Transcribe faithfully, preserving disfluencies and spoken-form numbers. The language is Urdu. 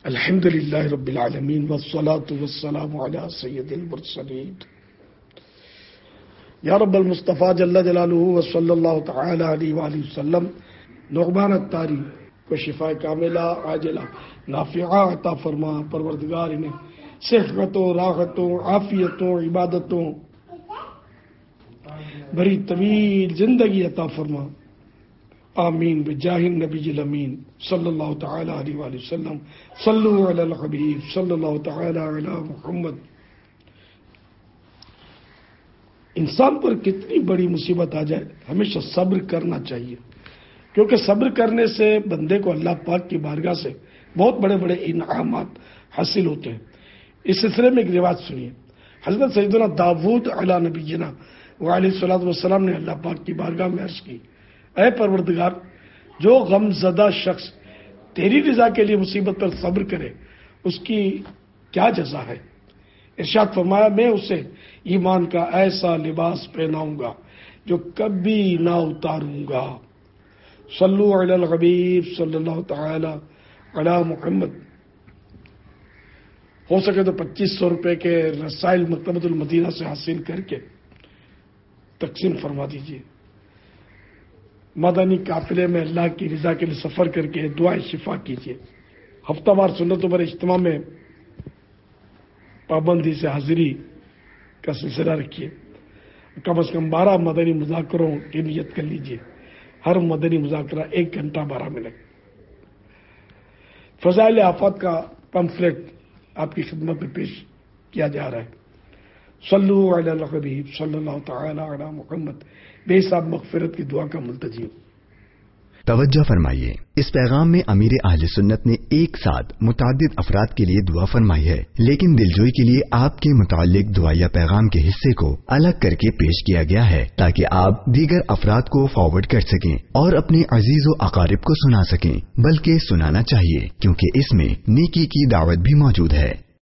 الحمدللہ رب العالمین والصلاة والسلام علی سید المرسلین یا رب المصطفیٰ جل جلالہ وصلی اللہ تعالی علیہ وآلہ وسلم نعمان الطاری کو شفا کاملہ عاجلہ نافعہ عطا فرما. پروردگار انہیں صحتوں راحتوں عافیتوں عبادتوں بڑی طویل زندگی عطا فرما. آمین بجاہ النبی الامین صلی اللہ تعالی علیہ وآلہ وسلم. صلو علی الحبیب صلی اللہ تعالی علی محمد. انسان پر کتنی بڑی مصیبت آ جائے ہمیشہ صبر کرنا چاہیے، کیونکہ صبر کرنے سے بندے کو اللہ پاک کی بارگاہ سے بہت بڑے بڑے انعامات حاصل ہوتے ہیں. اس سلسلے میں ایک روایت سنیے. حضرت سیدنا داؤد علیہ نبینا وعلیہ الصلوۃ والسلام نے اللہ پاک کی بارگاہ میں عرض کی، اے پروردگار، جو غم زدہ شخص تیری رضا کے لیے مصیبت پر صبر کرے اس کی کیا جزا ہے؟ ارشاد فرمایا، میں اسے ایمان کا ایسا لباس پہناؤں گا جو کبھی نہ اتاروں گا. صلو علی الحبیب صلی اللہ تعالی علی محمد. ہو سکے تو پچیس سو روپے کے رسائل مکتبۃ المدینہ سے حاصل کر کے تقسیم فرما دیجیے. مدنی قافلے میں اللہ کی رضا کے لیے سفر کر کے دعائیں شفا کیجیے. ہفتہ وار سنتوں پر اجتماع میں پابندی سے حاضری کا سلسلہ رکھیے. کم از کم بارہ مدنی مذاکروں کی نیت کر لیجیے. ہر مدنی مذاکرہ ایک گھنٹہ بارہ منٹ. فضائل آفات کا پمفلیٹ آپ کی خدمت میں پیش کیا جا رہا ہے. صلو علی الحبیب صلی اللہ تعالی علی محمد. بے حساب مغفرت کی دعا کا ملتجی. توجہ فرمائیے، اس پیغام میں امیر اہل سنت نے ایک ساتھ متعدد افراد کے لیے دعا فرمائی ہے، لیکن دلجوئی کے لیے آپ کے متعلق دعائیہ پیغام کے حصے کو الگ کر کے پیش کیا گیا ہے تاکہ آپ دیگر افراد کو فارورڈ کر سکیں اور اپنے عزیز و اقارب کو سنا سکیں. بلکہ سنانا چاہیے کیونکہ اس میں نیکی کی دعوت بھی موجود ہے.